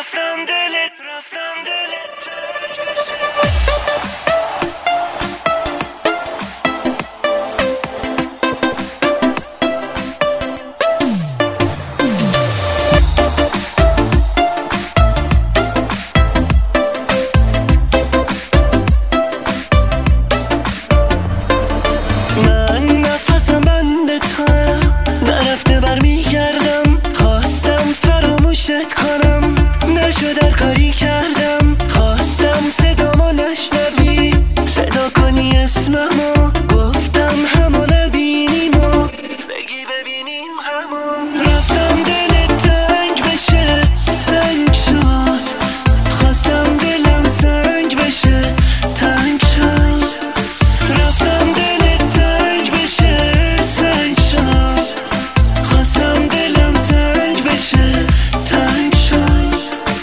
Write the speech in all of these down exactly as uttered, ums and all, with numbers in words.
رفتم دلت رفتم دلت من نفسم بند تو نرفته برمیگردم خواستم فراموشت کنم نشد هر کاری کردم خواستم صدامو نشنوی صدا کنی اسممو گفتم همو نبینیم و بگی ببینیم همون رفتم دلت تنگ بشه سنگ شد خواستم دلم سنگ بشه تنگ شد رفتم دلت تنگ بشه سنگ شد خواستم دلم سنگ بشه تنگ شد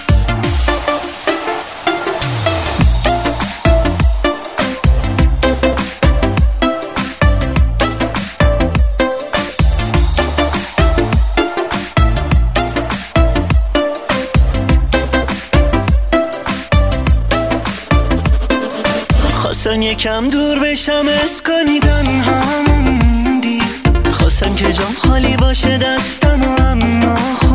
خواستم یکم دور بشم اس کنی تنها موندی خواستم که جام خالی باشه دستم و اما